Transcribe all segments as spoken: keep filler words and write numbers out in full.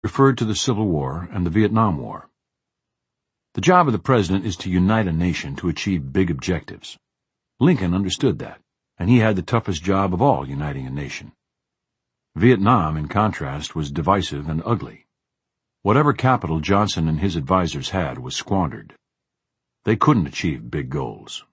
referred to the Civil War and the Vietnam War. The job of the president is to unite a nation to achieve big objectives. Lincoln understood that, and he had the toughest job of all uniting a nation. Vietnam, in contrast, was divisive and ugly. Whatever capital Johnson and his advisers had was squandered. They couldn't achieve big goals.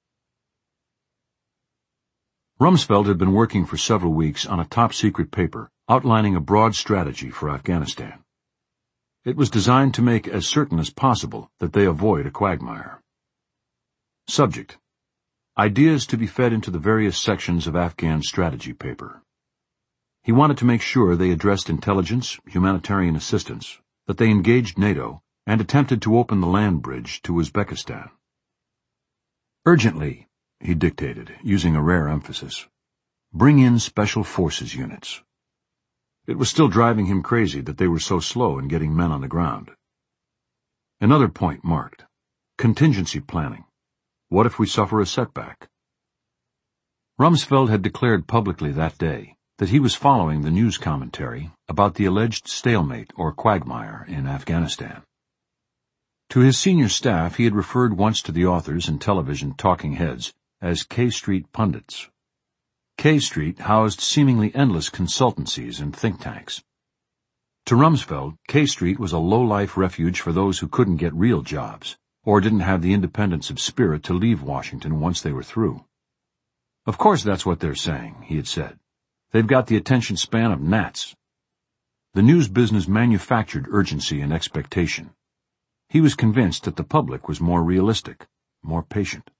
Rumsfeld had been working for several weeks on a top-secret paper outlining a broad strategy for Afghanistan. It was designed to make as certain as possible that they avoid a quagmire. Subject: Ideas to be fed into the various sections of Afghan strategy paper. He wanted to make sure they addressed intelligence, humanitarian assistance, that they engaged NATO, and attempted to open the land bridge to Uzbekistan. Urgently, he dictated, using a rare emphasis, bring in special forces units. It was still driving him crazy that they were so slow in getting men on the ground. Another point marked: contingency planning. What if we suffer a setback? Rumsfeld had declared publicly that day that he was following the news commentary about the alleged stalemate or quagmire in Afghanistan. To his senior staff, he had referred once to the authors and television talking heads as K Street pundits. K Street housed seemingly endless consultancies and think tanks. To Rumsfeld, K Street was a low-life refuge for those who couldn't get real jobs, or didn't have the independence of spirit to leave Washington once they were through. Of course that's what they're saying, he had said. They've got the attention span of gnats. The news business manufactured urgency and expectation. He was convinced that the public was more realistic, more patient.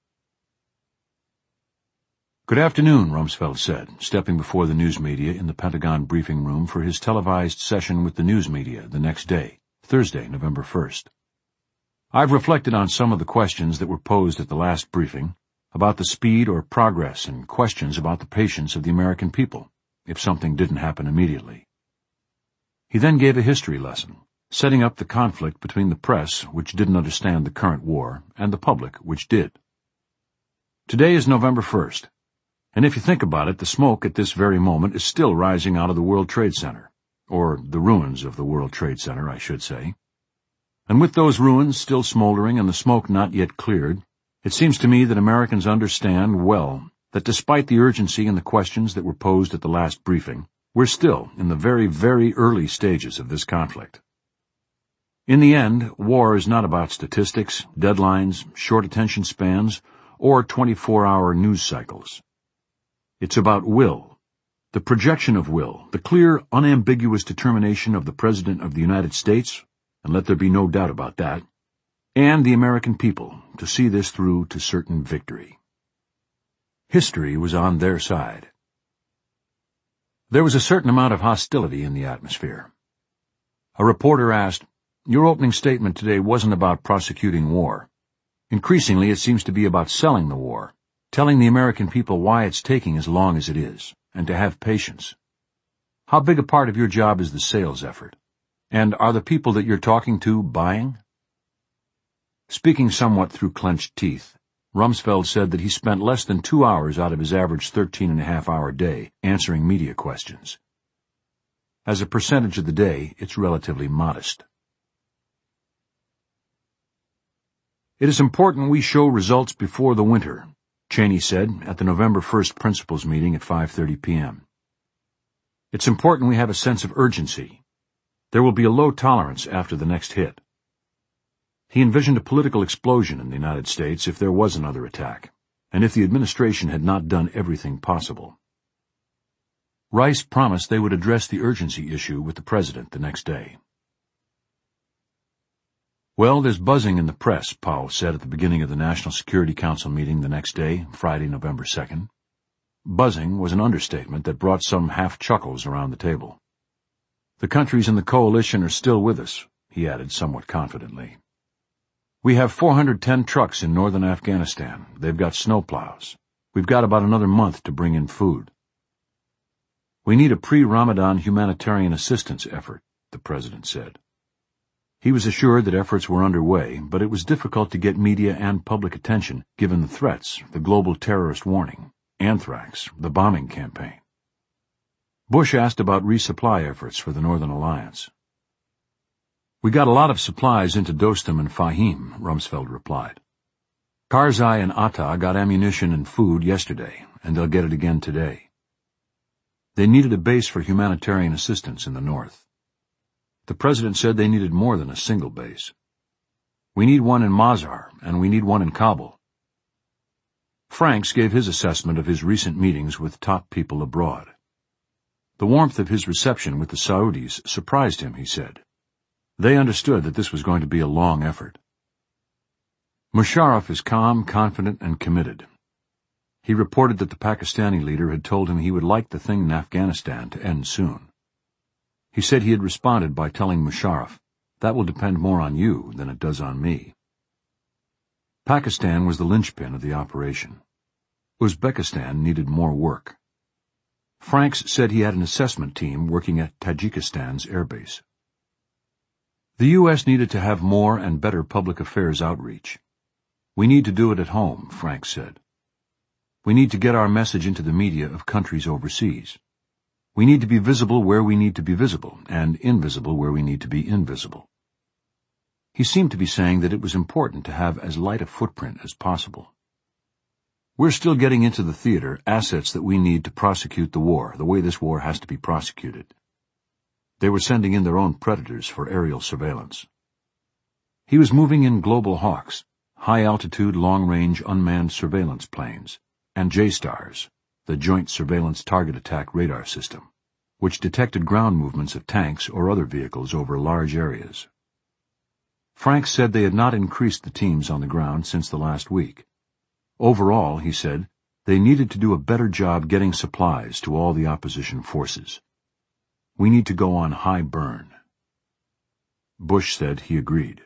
Good afternoon, Rumsfeld said, stepping before the news media in the Pentagon briefing room for his televised session with the news media the next day, Thursday, November first. I've reflected on some of the questions that were posed at the last briefing about the speed or progress and questions about the patience of the American people if something didn't happen immediately. He then gave a history lesson, setting up the conflict between the press, which didn't understand the current war, and the public, which did. Today is November first, and if you think about it, the smoke at this very moment is still rising out of the World Trade Center, or the ruins of the World Trade Center, I should say. And with those ruins still smoldering and the smoke not yet cleared, it seems to me that Americans understand well that despite the urgency and the questions that were posed at the last briefing, we're still in the very, very early stages of this conflict. In the end, war is not about statistics, deadlines, short attention spans, or twenty-four hour news cycles. It's about will, the projection of will, the clear, unambiguous determination of the President of the United States, and let there be no doubt about that, and the American people to see this through to certain victory. History was on their side. There was a certain amount of hostility in the atmosphere. A reporter asked, "Your opening statement today wasn't about prosecuting war. Increasingly, it seems to be about selling the war, telling the American people why it's taking as long as it is, and to have patience. How big a part of your job is the sales effort? And are the people that you're talking to buying?" Speaking somewhat through clenched teeth, Rumsfeld said that he spent less than two hours out of his average thirteen and a half hour day answering media questions. As a percentage of the day, it's relatively modest. It is important we show results before the winter, Cheney said at the November first principals meeting at five thirty p m It's important we have a sense of urgency. There will be a low tolerance after the next hit. He envisioned a political explosion in the United States if there was another attack, and if the administration had not done everything possible. Rice promised they would address the urgency issue with the president the next day. "Well, there's buzzing in the press," Powell said at the beginning of the National Security Council meeting the next day, Friday, November second. Buzzing was an understatement that brought some half-chuckles around the table. "The countries in the coalition are still with us," he added somewhat confidently. "We have four hundred ten trucks in northern Afghanistan. They've got snowplows. We've got about another month to bring in food." "We need a pre-Ramadan humanitarian assistance effort," the president said. He was assured that efforts were underway, but it was difficult to get media and public attention given the threats, the global terrorist warning, anthrax, the bombing campaign. Bush asked about resupply efforts for the Northern Alliance. "We got a lot of supplies into Dostum and Fahim," Rumsfeld replied. "Karzai and Atta got ammunition and food yesterday, and they'll get it again today." They needed a base for humanitarian assistance in the north. The president said they needed more than a single base. "We need one in Mazar, and we need one in Kabul." Franks gave his assessment of his recent meetings with top people abroad. The warmth of his reception with the Saudis surprised him, he said. They understood that this was going to be a long effort. Musharraf is calm, confident, and committed. He reported that the Pakistani leader had told him he would like the thing in Afghanistan to end soon. He said he had responded by telling Musharraf, "That will depend more on you than it does on me." Pakistan was the linchpin of the operation. Uzbekistan needed more work. Franks said he had an assessment team working at Tajikistan's airbase. The U S needed to have more and better public affairs outreach. "We need to do it at home," Franks said. "We need to get our message into the media of countries overseas. We need to be visible where we need to be visible, and invisible where we need to be invisible." He seemed to be saying that it was important to have as light a footprint as possible. "We're still getting into the theater assets that we need to prosecute the war, the way this war has to be prosecuted." They were sending in their own Predators for aerial surveillance. He was moving in Global Hawks, high-altitude, long-range unmanned surveillance planes, and J-STARS, the Joint Surveillance Target Attack Radar System, which detected ground movements of tanks or other vehicles over large areas. Franks said they had not increased the teams on the ground since the last week. Overall, he said, they needed to do a better job getting supplies to all the opposition forces. "We need to go on high burn." Bush said he agreed.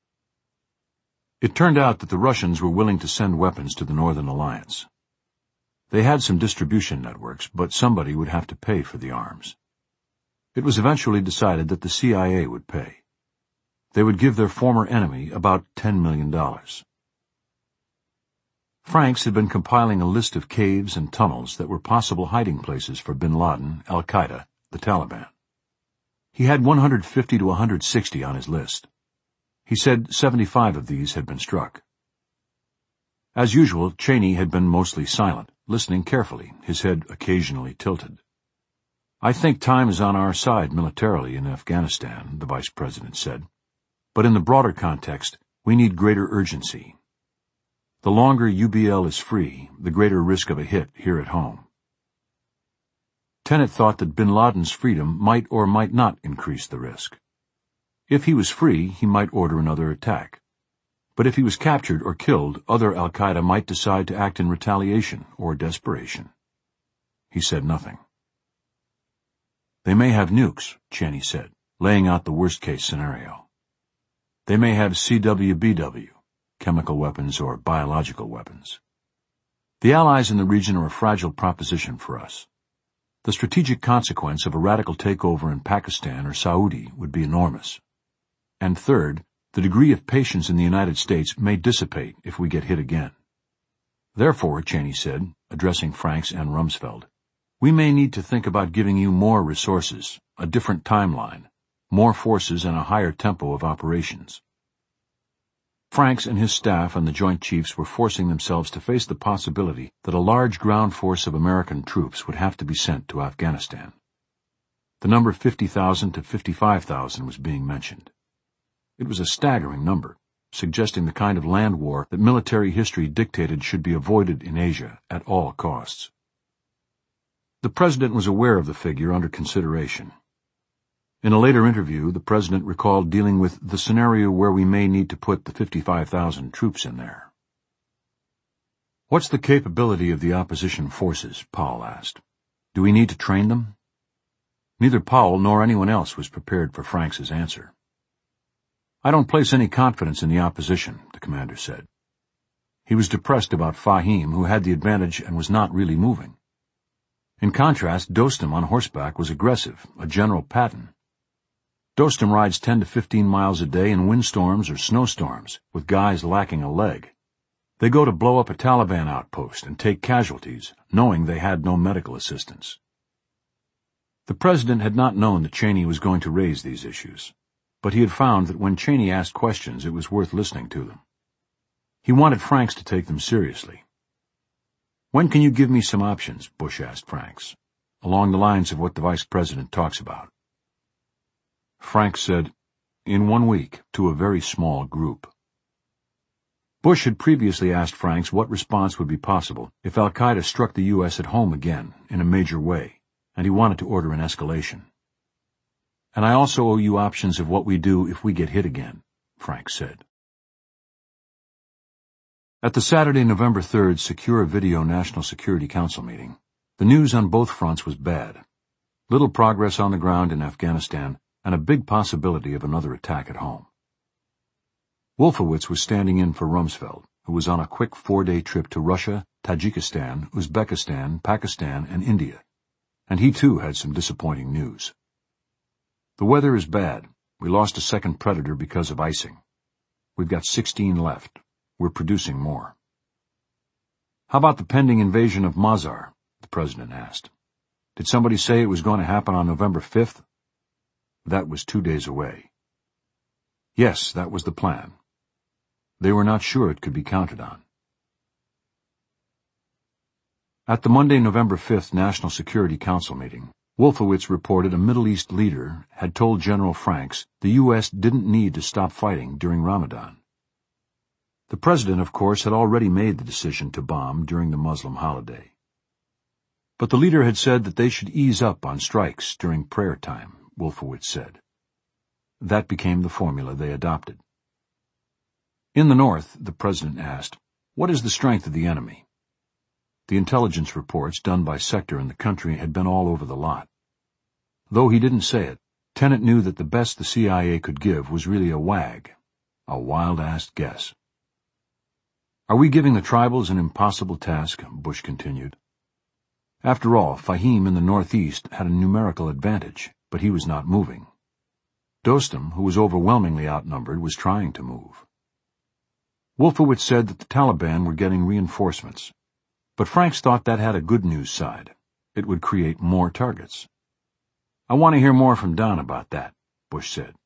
It turned out that the Russians were willing to send weapons to the Northern Alliance. They had some distribution networks, but somebody would have to pay for the arms. It was eventually decided that the C I A would pay. They would give their former enemy about ten million dollars. Franks had been compiling a list of caves and tunnels that were possible hiding places for bin Laden, al-Qaeda, the Taliban. He had one hundred fifty to one hundred sixty on his list. He said seventy-five of these had been struck. As usual, Cheney had been mostly silent, listening carefully, his head occasionally tilted. "I think time is on our side militarily in Afghanistan," the vice president said. "But in the broader context, we need greater urgency. The longer U B L is free, the greater risk of a hit here at home." Tenet thought that bin Laden's freedom might or might not increase the risk. If he was free, he might order another attack. But if he was captured or killed, other al-Qaeda might decide to act in retaliation or desperation. He said nothing. "They may have nukes," Cheney said, laying out the worst-case scenario. "They may have C W B W, chemical weapons or biological weapons. The Allies in the region are a fragile proposition for us. The strategic consequence of a radical takeover in Pakistan or Saudi would be enormous. And third, the degree of patience in the United States may dissipate if we get hit again. Therefore," Cheney said, addressing Franks and Rumsfeld, "we may need to think about giving you more resources, a different timeline, more forces and a higher tempo of operations." Franks and his staff and the Joint Chiefs were forcing themselves to face the possibility that a large ground force of American troops would have to be sent to Afghanistan. The number fifty thousand to fifty-five thousand was being mentioned. It was a staggering number, suggesting the kind of land war that military history dictated should be avoided in Asia at all costs. The president was aware of the figure under consideration. In a later interview, the president recalled dealing with the scenario where we may need to put the fifty-five thousand troops in there. "What's the capability of the opposition forces?" Powell asked. "Do we need to train them?" Neither Powell nor anyone else was prepared for Franks's answer. "I don't place any confidence in the opposition," the commander said. He was depressed about Fahim, who had the advantage and was not really moving. In contrast, Dostum on horseback was aggressive, a General Patton. Dostum rides ten to fifteen miles a day in windstorms or snowstorms, with guys lacking a leg. They go to blow up a Taliban outpost and take casualties, knowing they had no medical assistance. The president had not known that Cheney was going to raise these issues, but he had found that when Cheney asked questions, it was worth listening to them. He wanted Franks to take them seriously. "When can you give me some options?" Bush asked Franks, "along the lines of what the vice president talks about." Franks said, "In one week, to a very small group." Bush had previously asked Franks what response would be possible if al-Qaeda struck the U S at home again in a major way, and he wanted to order an escalation. "And I also owe you options of what we do if we get hit again," Franks said. At the Saturday, November third Secure Video National Security Council meeting, the news on both fronts was bad. Little progress on the ground in Afghanistan, and a big possibility of another attack at home. Wolfowitz was standing in for Rumsfeld, who was on a quick four-day trip to Russia, Tajikistan, Uzbekistan, Pakistan, and India, and he too had some disappointing news. "The weather is bad. We lost a second Predator because of icing. We've got sixteen left. We're producing more." "How about the pending invasion of Mazar?" the president asked. "Did somebody say it was going to happen on November fifth? That was two days away." Yes, that was the plan. They were not sure it could be counted on. At the Monday, November fifth National Security Council meeting, Wolfowitz reported a Middle East leader had told General Franks the U S didn't need to stop fighting during Ramadan. The president, of course, had already made the decision to bomb during the Muslim holiday. But the leader had said that they should ease up on strikes during prayer time, Wolfowitz said. That became the formula they adopted. In the north, the president asked, "What is the strength of the enemy?" The intelligence reports done by sector in the country had been all over the lot. Though he didn't say it, Tenet knew that the best the C I A could give was really a wag, a wild-assed guess. "Are we giving the tribals an impossible task?" Bush continued. After all, Fahim in the northeast had a numerical advantage, but he was not moving. Dostum, who was overwhelmingly outnumbered, was trying to move. Wolfowitz said that the Taliban were getting reinforcements, but Franks thought that had a good news side. It would create more targets. "I want to hear more from Don about that," Bush said.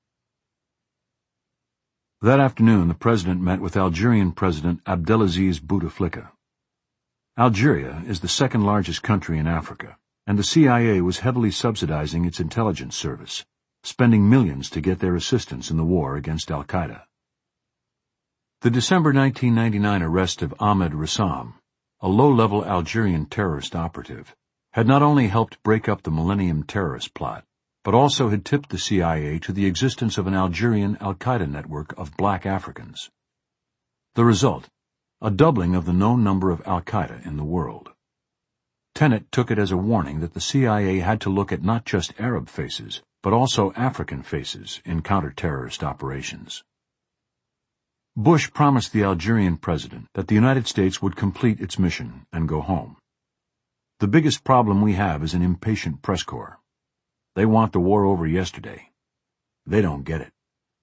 That afternoon, the president met with Algerian President Abdelaziz Bouteflika. Algeria is the second largest country in Africa, and the C I A was heavily subsidizing its intelligence service, spending millions to get their assistance in the war against al-Qaeda. The December nineteen ninety-nine arrest of Ahmed Rassam, a low-level Algerian terrorist operative, had not only helped break up the Millennium terrorist plot, but also had tipped the C I A to the existence of an Algerian al-Qaeda network of black Africans. The result, a doubling of the known number of al-Qaeda in the world. Tenet took it as a warning that the C I A had to look at not just Arab faces, but also African faces in counter-terrorist operations. Bush promised the Algerian president that the United States would complete its mission and go home. "The biggest problem we have is an impatient press corps. They want the war over yesterday. They don't get it."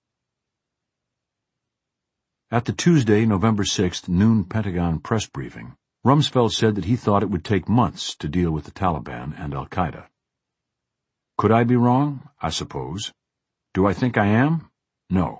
At the Tuesday, November sixth noon Pentagon press briefing, Rumsfeld said that he thought it would take months to deal with the Taliban and al-Qaeda. "Could I be wrong? I suppose. Do I think I am? No."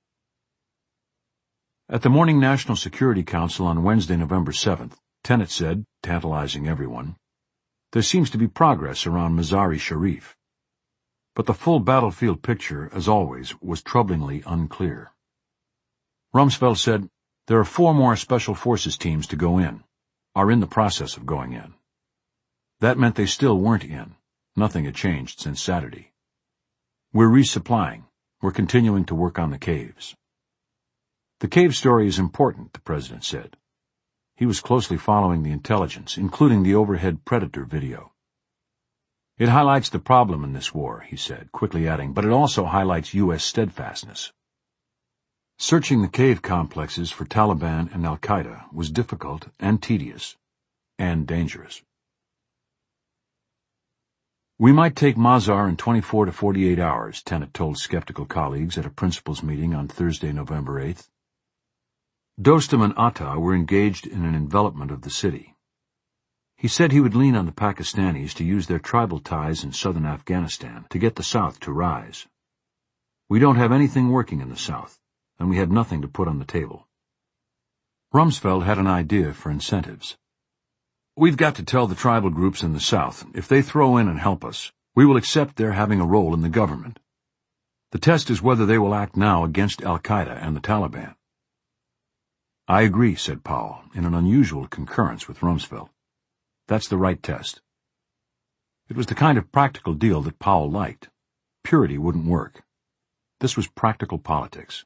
At the morning National Security Council on Wednesday, November seventh, Tenet said, tantalizing everyone, "There seems to be progress around Mazar-e-Sharif." But the full battlefield picture, as always, was troublingly unclear. Rumsfeld said, "There are four more Special Forces teams to go in, are in the process of going in." That meant they still weren't in. Nothing had changed since Saturday. "We're resupplying. We're continuing to work on the caves." The cave story is important, the president said. He was closely following the intelligence, including the overhead Predator video. "It highlights the problem in this war," he said, quickly adding, "but it also highlights U S steadfastness." Searching the cave complexes for Taliban and al-Qaeda was difficult and tedious, and dangerous. "We might take Mazar in twenty-four to forty-eight hours, Tenet told skeptical colleagues at a principals meeting on Thursday, November eighth. Dostum and Atta were engaged in an envelopment of the city. He said he would lean on the Pakistanis to use their tribal ties in southern Afghanistan to get the South to rise. We don't have anything working in the South, and we had nothing to put on the table. Rumsfeld had an idea for incentives. We've got to tell the tribal groups in the South, if they throw in and help us, we will accept their having a role in the government. The test is whether they will act now against al-Qaeda and the Taliban. I agree, said Powell, in an unusual concurrence with Rumsfeld. That's the right test. It was the kind of practical deal that Powell liked. Purity wouldn't work. This was practical politics.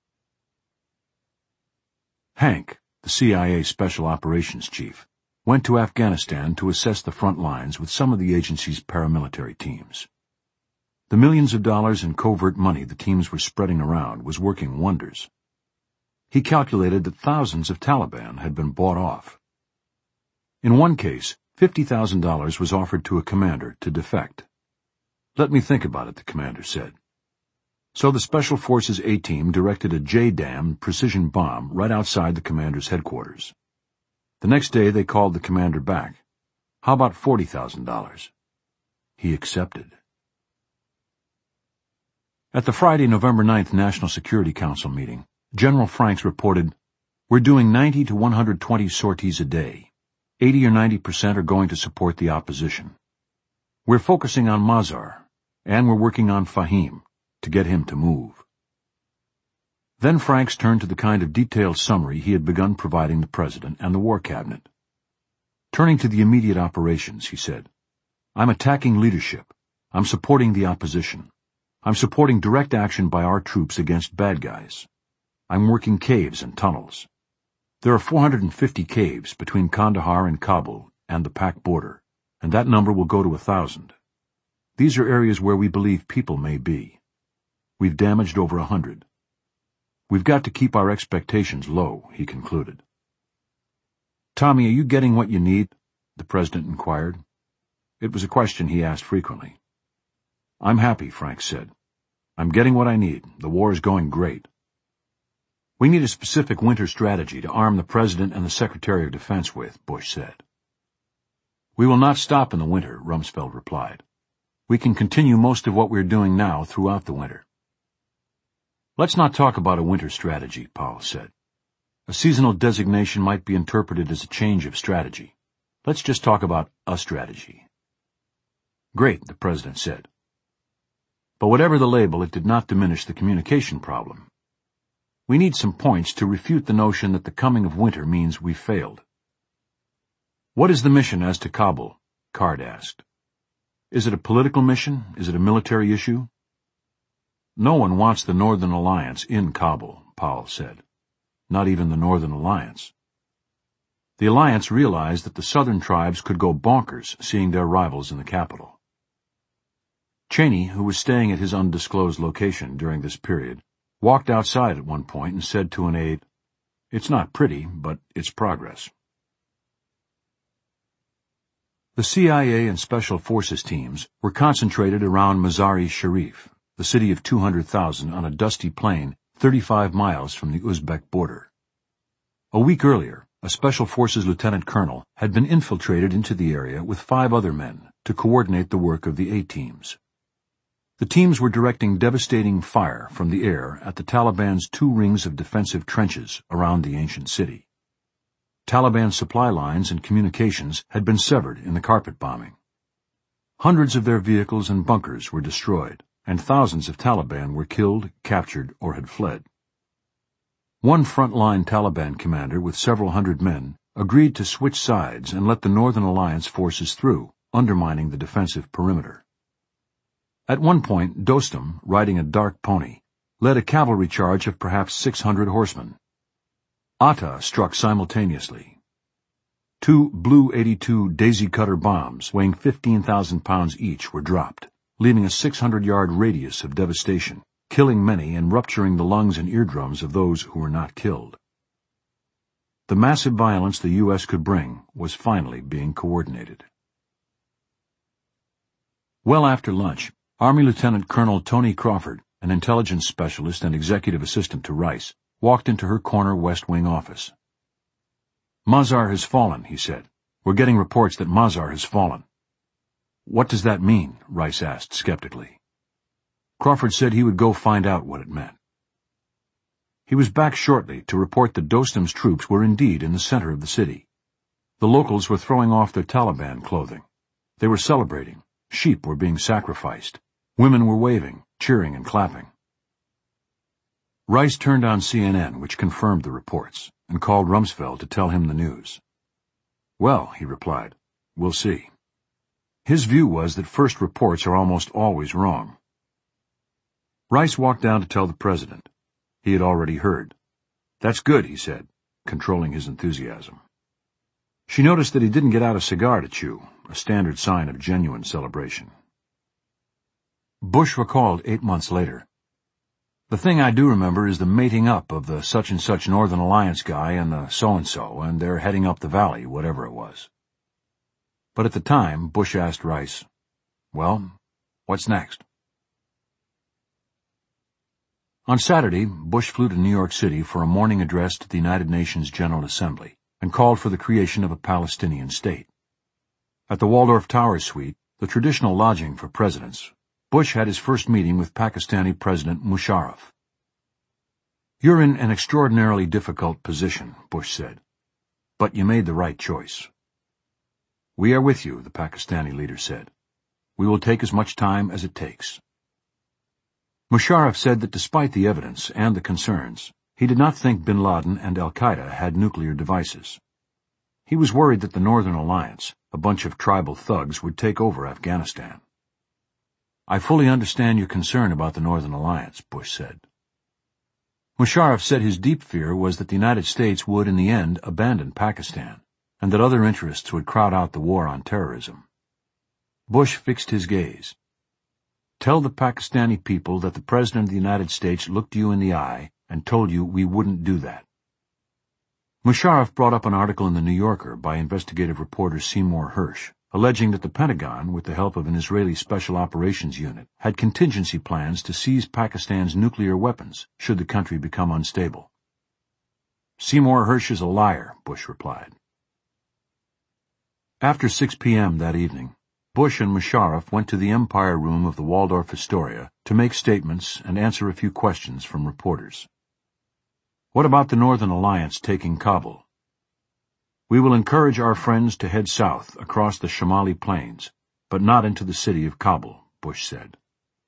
Hank, the C I A Special Operations Chief, went to Afghanistan to assess the front lines with some of the agency's paramilitary teams. The millions of dollars in covert money the teams were spreading around was working wonders. He calculated that thousands of Taliban had been bought off. In one case, fifty thousand dollars was offered to a commander to defect. Let me think about it, the commander said. So the Special Forces A-Team directed a J DAM precision bomb right outside the commander's headquarters. The next day they called the commander back. How about forty thousand dollars? He accepted. At the Friday, November ninth National Security Council meeting, General Franks reported, "We're doing ninety to one hundred twenty sorties a day. eighty or ninety percent are going to support the opposition. We're focusing on Mazar, and we're working on Fahim, to get him to move." Then Franks turned to the kind of detailed summary he had begun providing the President and the War Cabinet. Turning to the immediate operations, he said, "I'm attacking leadership. I'm supporting the opposition. I'm supporting direct action by our troops against bad guys. I'm working caves and tunnels. There are four hundred fifty caves between Kandahar and Kabul and the Pak border, and that number will go to a thousand. These are areas where we believe people may be. We've damaged over a hundred. We've got to keep our expectations low," he concluded. "Tommy, are you getting what you need?" the President inquired. It was a question he asked frequently. "I'm happy," Frank said. "I'm getting what I need. The war is going great." "We need a specific winter strategy to arm the President and the Secretary of Defense with," Bush said. "We will not stop in the winter," Rumsfeld replied. "We can continue most of what we're doing now throughout the winter." "Let's not talk about a winter strategy," Powell said. "A seasonal designation might be interpreted as a change of strategy. Let's just talk about a strategy." "Great," the President said. But whatever the label, it did not diminish the communication problem. "We need some points to refute the notion that the coming of winter means we've failed." "What is the mission as to Kabul?" Card asked. "Is it a political mission? Is it a military issue?" "No one wants the Northern Alliance in Kabul," Powell said. "Not even the Northern Alliance." The Alliance realized that the Southern tribes could go bonkers seeing their rivals in the capital. Cheney, who was staying at his undisclosed location during this period, walked outside at one point and said to an aide, "It's not pretty, but it's progress." The C I A and Special Forces teams were concentrated around Mazar-e-Sharif, the city of two hundred thousand on a dusty plain thirty-five miles from the Uzbek border. A week earlier, a Special Forces lieutenant colonel had been infiltrated into the area with five other men to coordinate the work of the A-teams. The teams were directing devastating fire from the air at the Taliban's two rings of defensive trenches around the ancient city. Taliban supply lines and communications had been severed in the carpet bombing. Hundreds of their vehicles and bunkers were destroyed, and thousands of Taliban were killed, captured, or had fled. One front-line Taliban commander with several hundred men agreed to switch sides and let the Northern Alliance forces through, undermining the defensive perimeter. At one point, Dostum, riding a dark pony, led a cavalry charge of perhaps six hundred horsemen. Atta struck simultaneously. Two Blue eighty-two daisy-cutter bombs weighing fifteen thousand pounds each were dropped, leaving a six hundred yard radius of devastation, killing many and rupturing the lungs and eardrums of those who were not killed. The massive violence the U S could bring was finally being coordinated. Well after lunch, Army Lieutenant Colonel Tony Crawford, an intelligence specialist and executive assistant to Rice, walked into her corner West Wing office. "Mazar has fallen," he said. "We're getting reports that Mazar has fallen." "What does that mean?" Rice asked skeptically. Crawford said he would go find out what it meant. He was back shortly to report that Dostum's troops were indeed in the center of the city. The locals were throwing off their Taliban clothing. They were celebrating. Sheep were being sacrificed. Women were waving, cheering, and clapping. Rice turned on C N N, which confirmed the reports, and called Rumsfeld to tell him the news. "Well," he replied, "we'll see." His view was that first reports are almost always wrong. Rice walked down to tell the president. He had already heard. "That's good," he said, controlling his enthusiasm. She noticed that he didn't get out a cigar to chew, a standard sign of genuine celebration. Bush recalled eight months later. "The thing I do remember is the mating up of the such-and-such Northern Alliance guy and the so-and-so, and they're heading up the valley, whatever it was." But at the time, Bush asked Rice, "Well, what's next?" On Saturday, Bush flew to New York City for a morning address to the United Nations General Assembly and called for the creation of a Palestinian state. At the Waldorf Towers suite, the traditional lodging for presidents, Bush had his first meeting with Pakistani President Musharraf. "You're in an extraordinarily difficult position," Bush said, "but you made the right choice." "We are with you," the Pakistani leader said. "We will take as much time as it takes." Musharraf said that despite the evidence and the concerns, he did not think bin Laden and al-Qaeda had nuclear devices. He was worried that the Northern Alliance, a bunch of tribal thugs, would take over Afghanistan. "I fully understand your concern about the Northern Alliance," Bush said. Musharraf said his deep fear was that the United States would in the end abandon Pakistan, and that other interests would crowd out the war on terrorism. Bush fixed his gaze. "Tell the Pakistani people that the President of the United States looked you in the eye and told you we wouldn't do that." Musharraf brought up an article in The New Yorker by investigative reporter Seymour Hersh, alleging that the Pentagon, with the help of an Israeli Special Operations Unit, had contingency plans to seize Pakistan's nuclear weapons should the country become unstable. "Seymour Hersh is a liar," Bush replied. After six p m that evening, Bush and Musharraf went to the Empire Room of the Waldorf Astoria to make statements and answer a few questions from reporters. "What about the Northern Alliance taking Kabul?" "We will encourage our friends to head south across the Shamali Plains, but not into the city of Kabul," Bush said.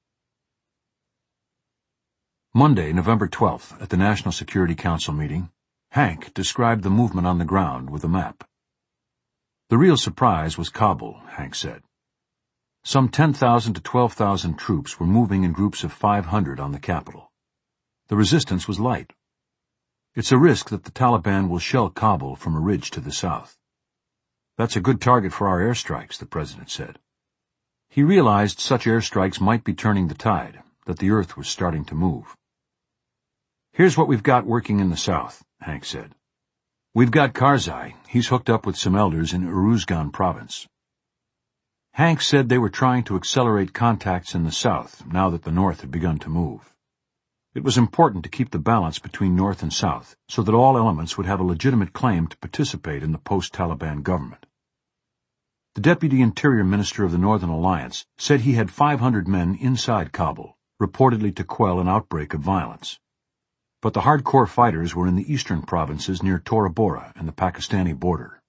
Monday, November twelfth, at the National Security Council meeting, Hank described the movement on the ground with a map. "The real surprise was Kabul," Hank said. Some ten thousand to twelve thousand troops were moving in groups of five hundred on the capital. The resistance was light. "It's a risk that the Taliban will shell Kabul from a ridge to the south." "That's a good target for our airstrikes," the president said. He realized such airstrikes might be turning the tide, that the earth was starting to move. "Here's what we've got working in the south," Hank said. "We've got Karzai. He's hooked up with some elders in Uruzgan province." Hank said they were trying to accelerate contacts in the south now that the north had begun to move. It was important to keep the balance between north and south so that all elements would have a legitimate claim to participate in the post-Taliban government. The Deputy Interior Minister of the Northern Alliance said he had five hundred men inside Kabul, reportedly to quell an outbreak of violence. But the hardcore fighters were in the eastern provinces near Tora Bora and the Pakistani border.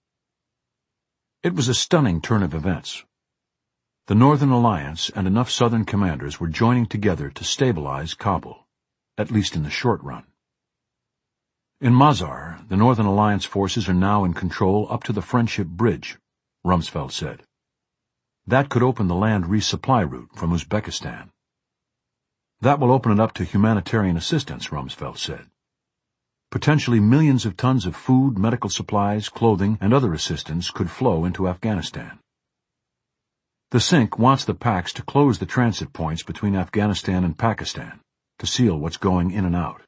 It was a stunning turn of events. The Northern Alliance and enough Southern commanders were joining together to stabilize Kabul, at least in the short run. In Mazar, the Northern Alliance forces are now in control up to the Friendship Bridge, Rumsfeld said. That could open the land resupply route from Uzbekistan. That will open it up to humanitarian assistance, Rumsfeld said. Potentially millions of tons of food, medical supplies, clothing, and other assistance could flow into Afghanistan. The S I N C wants the Pax to close the transit points between Afghanistan and Pakistan, to seal what's going in and out.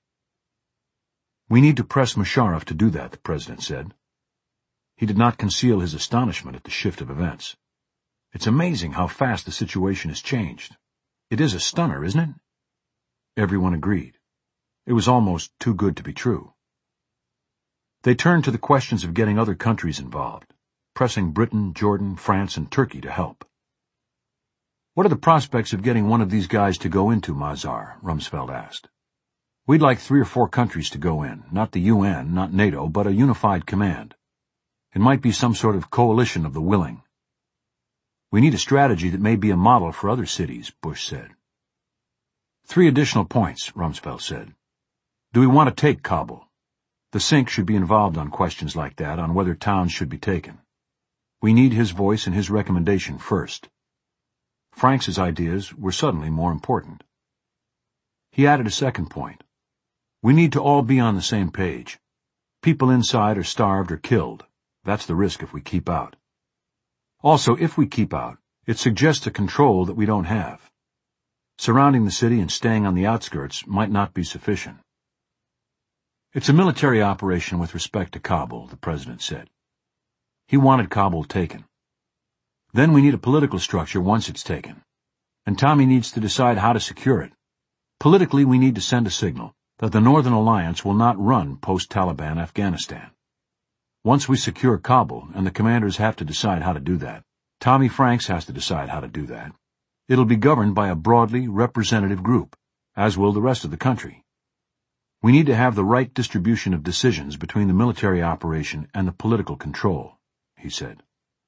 We need to press Musharraf to do that, the president said. He did not conceal his astonishment at the shift of events. It's amazing how fast the situation has changed. It is a stunner, isn't it? Everyone agreed. It was almost too good to be true. They turned to the questions of getting other countries involved, pressing Britain, Jordan, France, and Turkey to help. What are the prospects of getting one of these guys to go into Mazar? Rumsfeld asked. We'd like three or four countries to go in, not the U N, not NATO, but a unified command. It might be some sort of coalition of the willing. We need a strategy that may be a model for other cities, Bush said. Three additional points, Rumsfeld said. Do we want to take Kabul? The Sink should be involved on questions like that, on whether towns should be taken. We need his voice and his recommendation first. Franks's ideas were suddenly more important. He added a second point. We need to all be on the same page. People inside are starved or killed. That's the risk if we keep out. Also, if we keep out, it suggests a control that we don't have. Surrounding the city and staying on the outskirts might not be sufficient. It's a military operation with respect to Kabul, the president said. He wanted Kabul taken. Then we need a political structure once it's taken. And Tommy needs to decide how to secure it. Politically, we need to send a signal that the Northern Alliance will not run post-Taliban Afghanistan. Once we secure Kabul, and the commanders have to decide how to do that, Tommy Franks has to decide how to do that, it'll be governed by a broadly representative group, as will the rest of the country. We need to have the right distribution of decisions between the military operation and the political control, he said.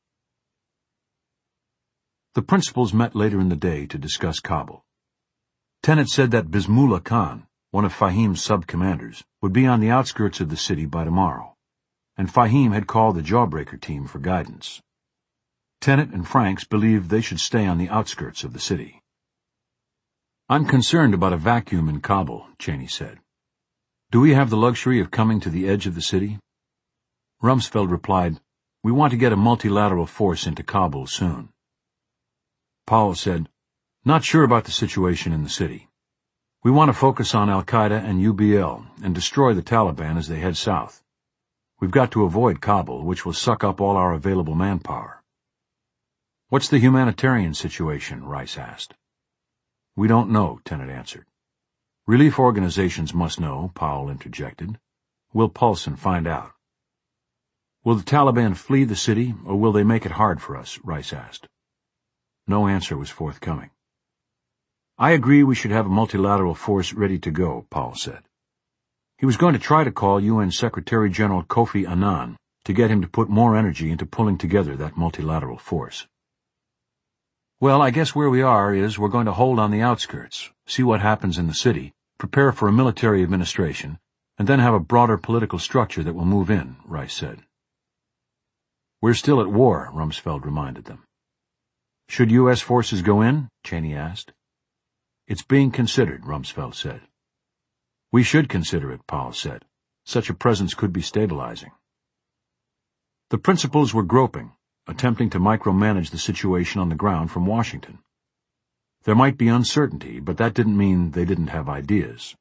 The principals met later in the day to discuss Kabul. Tenet said that Bismillah Khan, one of Fahim's sub-commanders, would be on the outskirts of the city by tomorrow, and Fahim had called the Jawbreaker team for guidance. Tenet and Franks believed they should stay on the outskirts of the city. I'm concerned about a vacuum in Kabul, Cheney said. Do we have the luxury of coming to the edge of the city? Rumsfeld replied, We want to get a multilateral force into Kabul soon. Powell said, Not sure about the situation in the city. We want to focus on Al-Qaeda and U B L and destroy the Taliban as they head south. We've got to avoid Kabul, which will suck up all our available manpower. What's the humanitarian situation? Rice asked. We don't know, Tenet answered. Relief organizations must know, Powell interjected. We'll pulse and find out. Will the Taliban flee the city, or will they make it hard for us? Rice asked. No answer was forthcoming. I agree we should have a multilateral force ready to go, Powell said. He was going to try to call U N Secretary-General Kofi Annan to get him to put more energy into pulling together that multilateral force. Well, I guess where we are is we're going to hold on the outskirts, see what happens in the city, prepare for a military administration, and then have a broader political structure that will move in, Rice said. We're still at war, Rumsfeld reminded them. Should U S forces go in? Cheney asked. It's being considered, Rumsfeld said. We should consider it, Powell said. Such a presence could be stabilizing. The principals were groping, attempting to micromanage the situation on the ground from Washington. There might be uncertainty, but that didn't mean they didn't have ideas.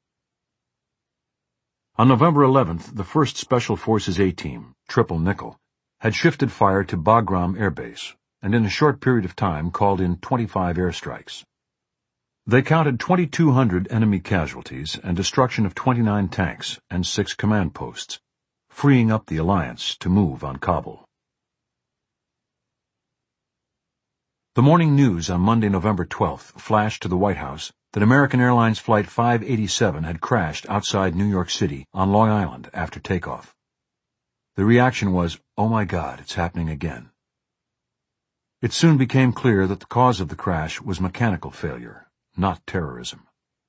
On November eleventh, the first Special Forces A-Team, Triple Nickel, had shifted fire to Bagram Air Base, and in a short period of time called in twenty-five airstrikes. They counted twenty-two hundred enemy casualties and destruction of twenty-nine tanks and six command posts, freeing up the alliance to move on Kabul. The morning news on Monday, November twelfth, flashed to the White House that American Airlines Flight five eighty-seven had crashed outside New York City on Long Island after takeoff. The reaction was, oh my God, it's happening again. It soon became clear that the cause of the crash was mechanical failure, not terrorism.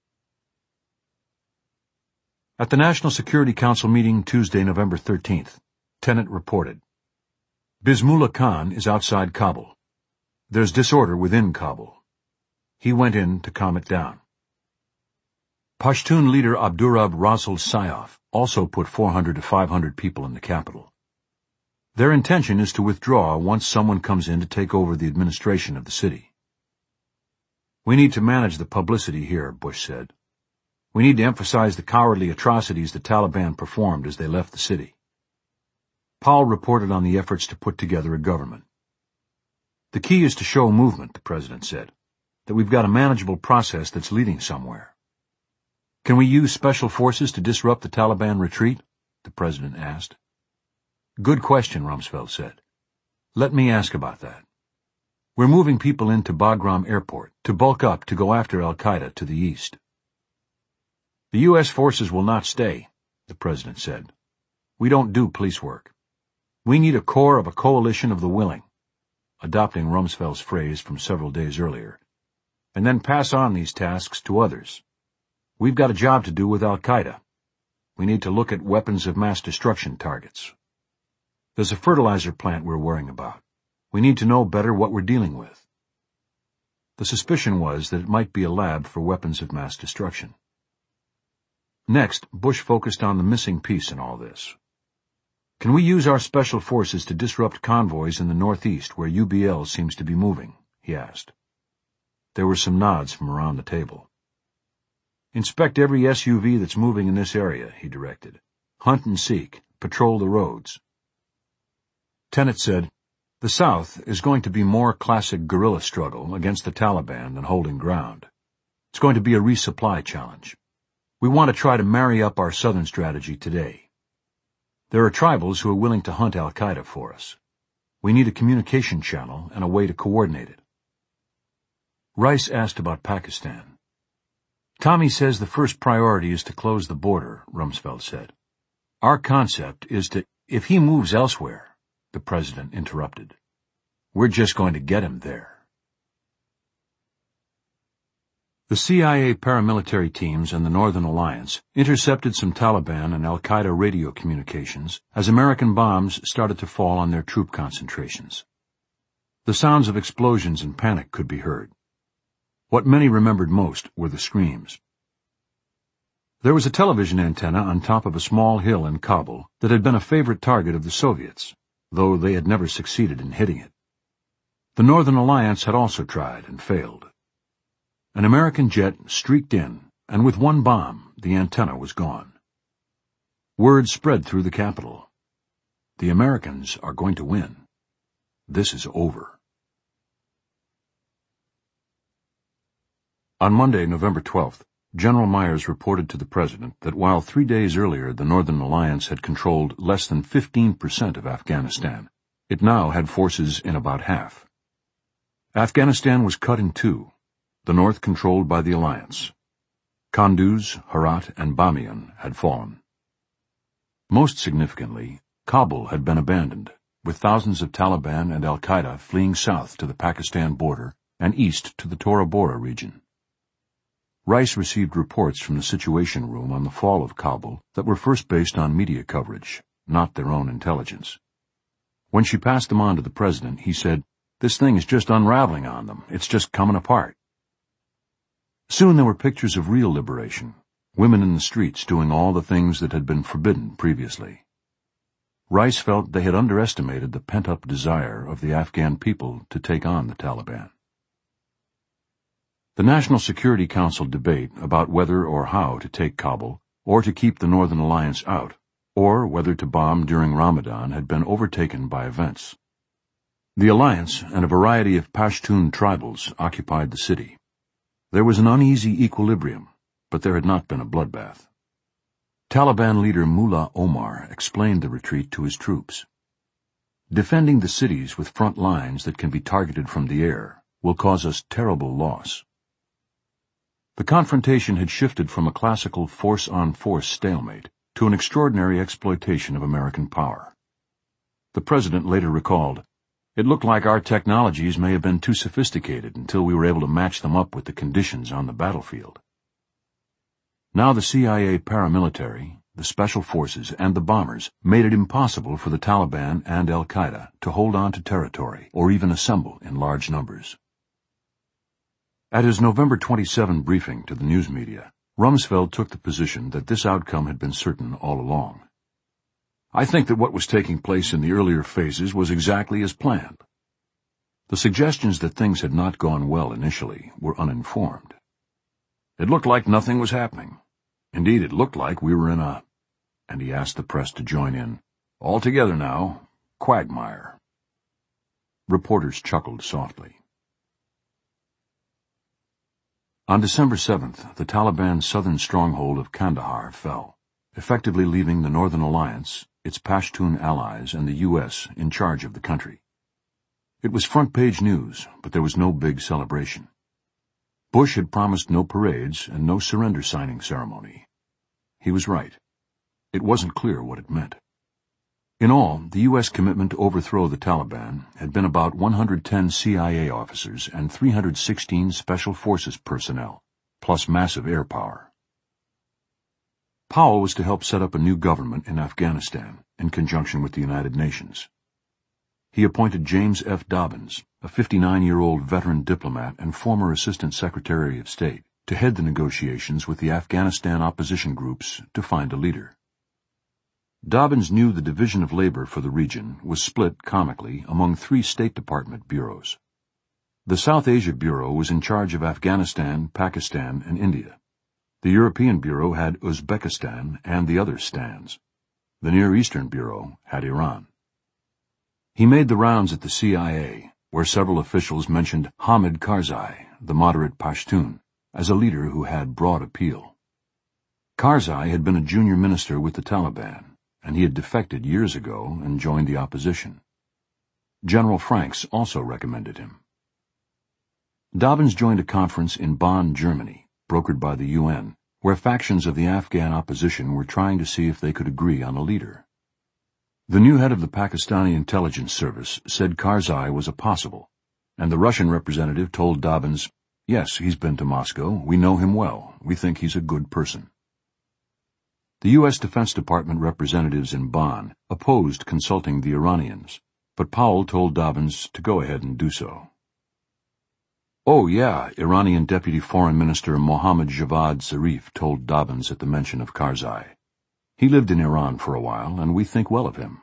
At the National Security Council meeting Tuesday, November thirteenth, Tenet reported, Bismillah Khan is outside Kabul. There's disorder within Kabul. He went in to calm it down. Pashtun leader Abdurrab Rasul Sayyaf also put four hundred to five hundred people in the capital. Their intention is to withdraw once someone comes in to take over the administration of the city. We need to manage the publicity here, Bush said. We need to emphasize the cowardly atrocities the Taliban performed as they left the city. Powell reported on the efforts to put together a government. The key is to show movement, the president said, that we've got a manageable process that's leading somewhere. Can we use special forces to disrupt the Taliban retreat? The president asked. Good question, Rumsfeld said. Let me ask about that. We're moving people into Bagram Airport to bulk up to go after al-Qaeda to the east. The U S forces will not stay, the president said. We don't do police work. We need a corps of a coalition of the willing, adopting Rumsfeld's phrase from several days earlier, and then pass on these tasks to others. We've got a job to do with al-Qaeda. We need to look at weapons of mass destruction targets. There's a fertilizer plant we're worrying about. We need to know better what we're dealing with. The suspicion was that it might be a lab for weapons of mass destruction. Next, Bush focused on the missing piece in all this. Can we use our special forces to disrupt convoys in the northeast where U B L seems to be moving? He asked. There were some nods from around the table. Inspect every S U V that's moving in this area, he directed. Hunt and seek. Patrol the roads. Tenet said, the South is going to be more classic guerrilla struggle against the Taliban than holding ground. It's going to be a resupply challenge. We want to try to marry up our southern strategy today. There are tribals who are willing to hunt al-Qaeda for us. We need a communication channel and a way to coordinate it. Rice asked about Pakistan. Tommy says the first priority is to close the border, Rumsfeld said. Our concept is to, if he moves elsewhere, the president interrupted. We're just going to get him there. The C I A paramilitary teams and the Northern Alliance intercepted some Taliban and al-Qaeda radio communications as American bombs started to fall on their troop concentrations. The sounds of explosions and panic could be heard. What many remembered most were the screams. There was a television antenna on top of a small hill in Kabul that had been a favorite target of the Soviets, though they had never succeeded in hitting it. The Northern Alliance had also tried and failed. An American jet streaked in, and with one bomb, the antenna was gone. Word spread through the capital. The Americans are going to win. This is over. On Monday, November twelfth, General Myers reported to the President that while three days earlier the Northern Alliance had controlled less than fifteen percent of Afghanistan, it now had forces in about half. Afghanistan was cut in two, the north controlled by the Alliance. Kunduz, Herat, and Bamiyan had fallen. Most significantly, Kabul had been abandoned, with thousands of Taliban and al-Qaeda fleeing south to the Pakistan border and east to the Tora Bora region. Rice received reports from the Situation Room on the fall of Kabul that were first based on media coverage, not their own intelligence. When she passed them on to the President, he said, "This thing is just unraveling on them. It's just coming apart." Soon there were pictures of real liberation, women in the streets doing all the things that had been forbidden previously. Rice felt they had underestimated the pent-up desire of the Afghan people to take on the Taliban. The National Security Council debate about whether or how to take Kabul, or to keep the Northern Alliance out, or whether to bomb during Ramadan had been overtaken by events. The Alliance and a variety of Pashtun tribals occupied the city. There was an uneasy equilibrium, but there had not been a bloodbath. Taliban leader Mullah Omar explained the retreat to his troops. Defending the cities with front lines that can be targeted from the air will cause us terrible loss. The confrontation had shifted from a classical force-on-force stalemate to an extraordinary exploitation of American power. The President later recalled, "It looked like our technologies may have been too sophisticated until we were able to match them up with the conditions on the battlefield." Now the C I A paramilitary, the special forces, and the bombers made it impossible for the Taliban and al-Qaeda to hold on to territory or even assemble in large numbers. At his November twenty-seventh briefing to the news media, Rumsfeld took the position that this outcome had been certain all along. "I think that what was taking place in the earlier phases was exactly as planned." The suggestions that things had not gone well initially were uninformed. "It looked like nothing was happening. Indeed, it looked like we were in a," and he asked the press to join in, "all together now, quagmire." Reporters chuckled softly. On December seventh, the Taliban's southern stronghold of Kandahar fell, effectively leaving the Northern Alliance, its Pashtun allies, and the U S in charge of the country. It was front-page news, but there was no big celebration. Bush had promised no parades and no surrender signing ceremony. He was right. It wasn't clear what it meant. In all, the U S commitment to overthrow the Taliban had been about one hundred ten C I A officers and three hundred sixteen Special Forces personnel, plus massive air power. Powell was to help set up a new government in Afghanistan in conjunction with the United Nations. He appointed James F. Dobbins, a fifty-nine-year-old veteran diplomat and former Assistant Secretary of State, to head the negotiations with the Afghanistan opposition groups to find a leader. Dobbins knew the division of labor for the region was split, comically, among three State Department bureaus. The South Asia Bureau was in charge of Afghanistan, Pakistan, and India. The European Bureau had Uzbekistan and the other stands. The Near Eastern Bureau had Iran. He made the rounds at the C I A, where several officials mentioned Hamid Karzai, the moderate Pashtun, as a leader who had broad appeal. Karzai had been a junior minister with the Taliban, and he had defected years ago and joined the opposition. General Franks also recommended him. Dobbins joined a conference in Bonn, Germany, brokered by the U N, where factions of the Afghan opposition were trying to see if they could agree on a leader. The new head of the Pakistani intelligence service said Karzai was a possible, and the Russian representative told Dobbins, "Yes, he's been to Moscow. We know him well. We think he's a good person." The U S Defense Department representatives in Bonn opposed consulting the Iranians, but Powell told Dobbins to go ahead and do so. "Oh, yeah," Iranian Deputy Foreign Minister Mohammad Javad Zarif told Dobbins at the mention of Karzai. "He lived in Iran for a while, and we think well of him."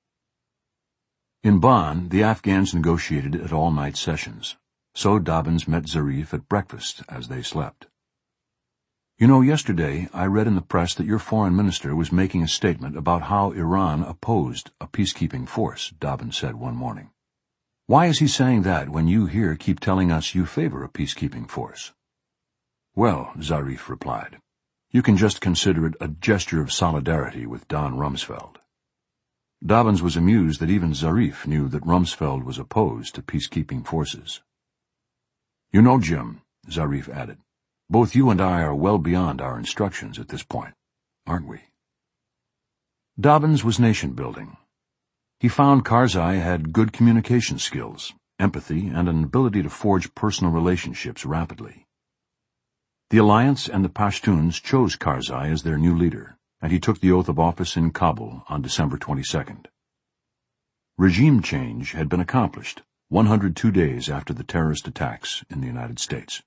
In Bonn, the Afghans negotiated at all-night sessions, so Dobbins met Zarif at breakfast as they slept. "You know, yesterday I read in the press that your foreign minister was making a statement about how Iran opposed a peacekeeping force," Dobbins said one morning. "Why is he saying that when you here keep telling us you favor a peacekeeping force?" "Well," Zarif replied, "you can just consider it a gesture of solidarity with Don Rumsfeld." Dobbins was amused that even Zarif knew that Rumsfeld was opposed to peacekeeping forces. "You know, Jim," Zarif added, "both you and I are well beyond our instructions at this point, aren't we?" Dobbins was nation-building. He found Karzai had good communication skills, empathy, and an ability to forge personal relationships rapidly. The alliance and the Pashtuns chose Karzai as their new leader, and he took the oath of office in Kabul on December twenty-second. Regime change had been accomplished one hundred two days after the terrorist attacks in the United States.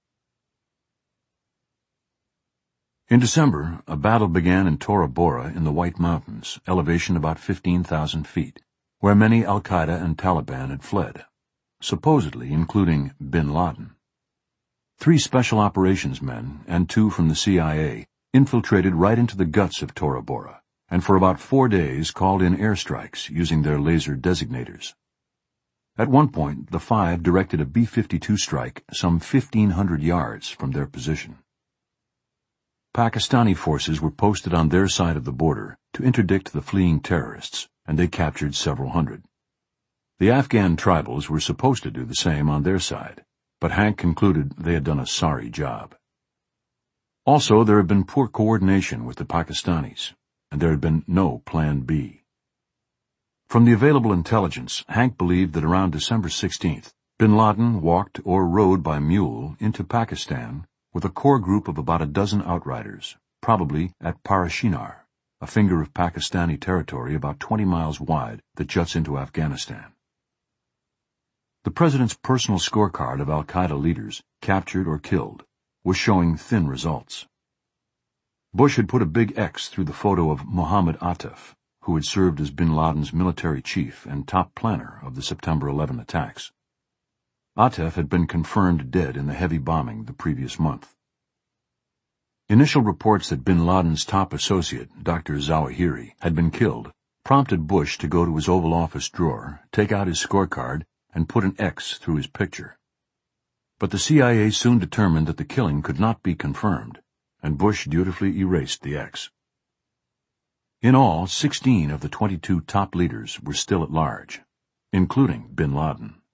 In December, a battle began in Tora Bora in the White Mountains, elevation about fifteen thousand feet, where many al-Qaeda and Taliban had fled, supposedly including bin Laden. Three special operations men and two from the C I A infiltrated right into the guts of Tora Bora, and for about four days called in airstrikes using their laser designators. At one point, the five directed a B fifty-two strike some fifteen hundred yards from their position. Pakistani forces were posted on their side of the border to interdict the fleeing terrorists, and they captured several hundred. The Afghan tribals were supposed to do the same on their side, but Hank concluded they had done a sorry job. Also, there had been poor coordination with the Pakistanis, and there had been no Plan B. From the available intelligence, Hank believed that around December sixteenth, bin Laden walked or rode by mule into Pakistan with a core group of about a dozen outriders, probably at Parashinar, a finger of Pakistani territory about twenty miles wide that juts into Afghanistan. The president's personal scorecard of al-Qaeda leaders, captured or killed, was showing thin results. Bush had put a big X through the photo of Mohammed Atef, who had served as bin Laden's military chief and top planner of the September eleventh attacks. Atef had been confirmed dead in the heavy bombing the previous month. Initial reports that bin Laden's top associate, Doctor Zawahiri, had been killed prompted Bush to go to his Oval Office drawer, take out his scorecard, and put an X through his picture. But the C I A soon determined that the killing could not be confirmed, and Bush dutifully erased the X. In all, sixteen of the twenty-two top leaders were still at large, including bin Laden.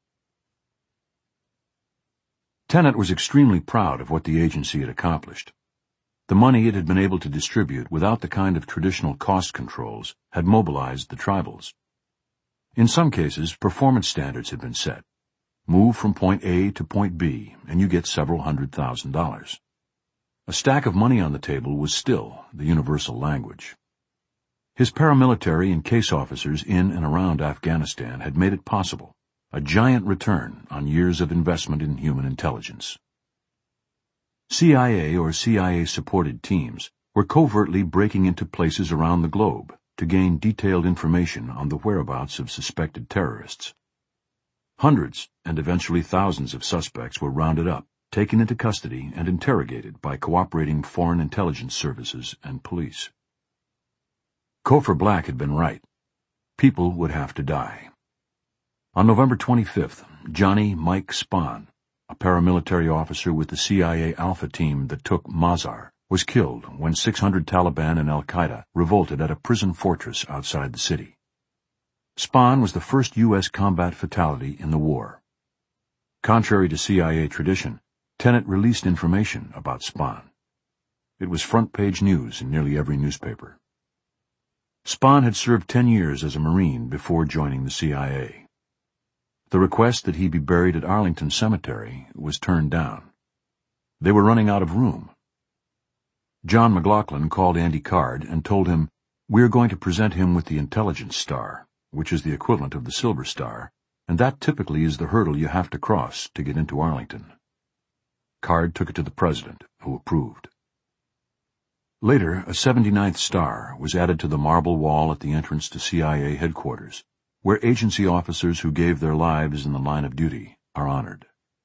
Tenet was extremely proud of what the agency had accomplished. The money it had been able to distribute without the kind of traditional cost controls had mobilized the tribals. In some cases, performance standards had been set. Move from point A to point B, and you get several hundred thousand dollars. A stack of money on the table was still the universal language. His paramilitary and case officers in and around Afghanistan had made it possible, a giant return on years of investment in human intelligence. C I A or C I A-supported teams were covertly breaking into places around the globe to gain detailed information on the whereabouts of suspected terrorists. Hundreds and eventually thousands of suspects were rounded up, taken into custody, and interrogated by cooperating foreign intelligence services and police. Cofer Black had been right. People would have to die. On November twenty-fifth, Johnny Mike Spahn, a paramilitary officer with the C I A Alpha team that took Mazar, was killed when six hundred Taliban and Al-Qaeda revolted at a prison fortress outside the city. Spahn was the first U S combat fatality in the war. Contrary to C I A tradition, Tenet released information about Spahn. It was front-page news in nearly every newspaper. Spahn had served ten years as a Marine before joining the C I A. The request that he be buried at Arlington Cemetery was turned down. They were running out of room. John McLaughlin called Andy Card and told him, "We are going to present him with the Intelligence Star, which is the equivalent of the Silver Star, and that typically is the hurdle you have to cross to get into Arlington." Card took it to the president, who approved. Later, a seventy-ninth star was added to the marble wall at the entrance to C I A headquarters, where agency officers who gave their lives in the line of duty are honored.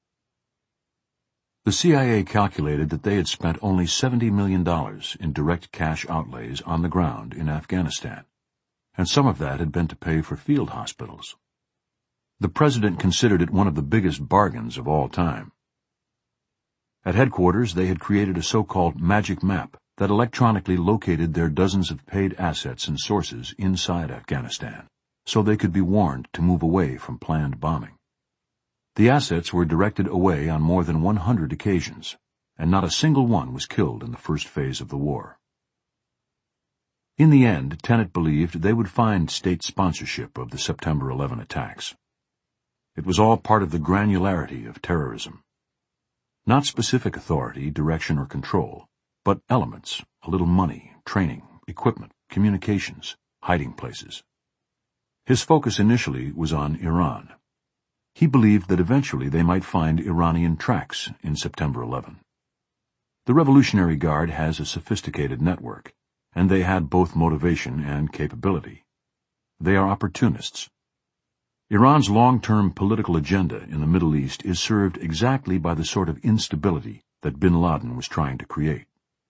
The C I A calculated that they had spent only seventy million dollars in direct cash outlays on the ground in Afghanistan, and some of that had been to pay for field hospitals. The president considered it one of the biggest bargains of all time. At headquarters, they had created a so-called magic map that electronically located their dozens of paid assets and sources inside Afghanistan, so they could be warned to move away from planned bombing. The assets were directed away on more than one hundred occasions, and not a single one was killed in the first phase of the war. In the end, Tenet believed they would find state sponsorship of the September eleventh attacks. It was all part of the granularity of terrorism. Not specific authority, direction, or control, but elements, a little money, training, equipment, communications, hiding places. His focus initially was on Iran. He believed that eventually they might find Iranian tracks in September eleventh. The Revolutionary Guard has a sophisticated network, and they had both motivation and capability. They are opportunists. Iran's long-term political agenda in the Middle East is served exactly by the sort of instability that bin Laden was trying to create.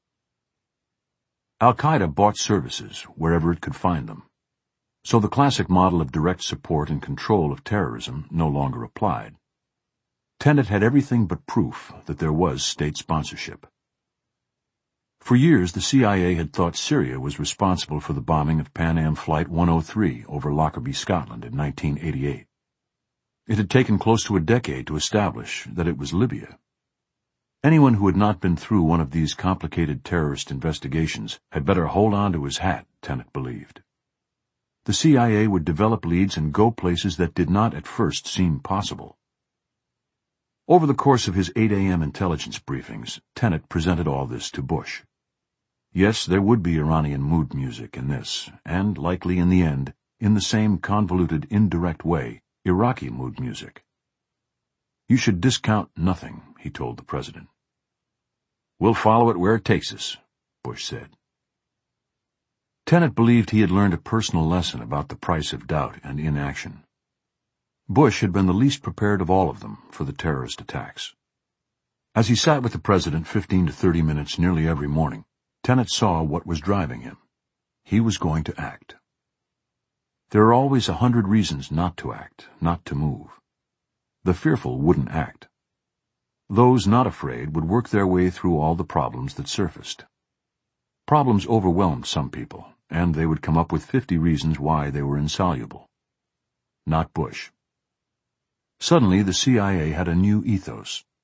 Al-Qaeda bought services wherever it could find them, so the classic model of direct support and control of terrorism no longer applied. Tenet had everything but proof that there was state sponsorship. For years, the C I A had thought Syria was responsible for the bombing of Pan Am Flight one oh three over Lockerbie, Scotland in nineteen eighty-eight. It had taken close to a decade to establish that it was Libya. Anyone who had not been through one of these complicated terrorist investigations had better hold on to his hat, Tenet believed. The C I A would develop leads and go places that did not at first seem possible. Over the course of his eight a m intelligence briefings, Tenet presented all this to Bush. Yes, there would be Iranian mood music in this, and likely in the end, in the same convoluted, indirect way, Iraqi mood music. You should discount nothing, he told the president. We'll follow it where it takes us, Bush said. Tenet believed he had learned a personal lesson about the price of doubt and inaction. Bush had been the least prepared of all of them for the terrorist attacks. As he sat with the president fifteen to thirty minutes nearly every morning, Tenet saw what was driving him. He was going to act. There are always a hundred reasons not to act, not to move. The fearful wouldn't act. Those not afraid would work their way through all the problems that surfaced. Problems overwhelmed some people, and they would come up with fifty reasons why they were insoluble. Not Bush. Suddenly, the C I A had a new ethos.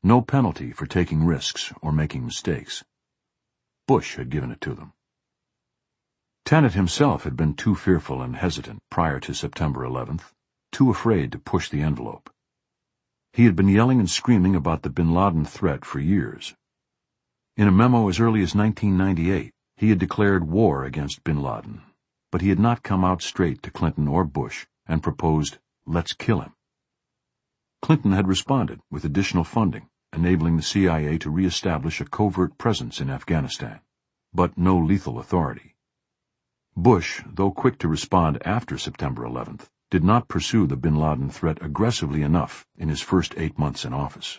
No penalty for taking risks or making mistakes. Bush had given it to them. Tenet himself had been too fearful and hesitant prior to September eleventh, too afraid to push the envelope. He had been yelling and screaming about the bin Laden threat for years. In a memo as early as nineteen ninety-eight, he had declared war against bin Laden, but he had not come out straight to Clinton or Bush and proposed, "Let's kill him." Clinton had responded with additional funding, enabling the C I A to re-establish a covert presence in Afghanistan, but no lethal authority. Bush, though quick to respond after September eleventh, did not pursue the bin Laden threat aggressively enough in his first eight months in office.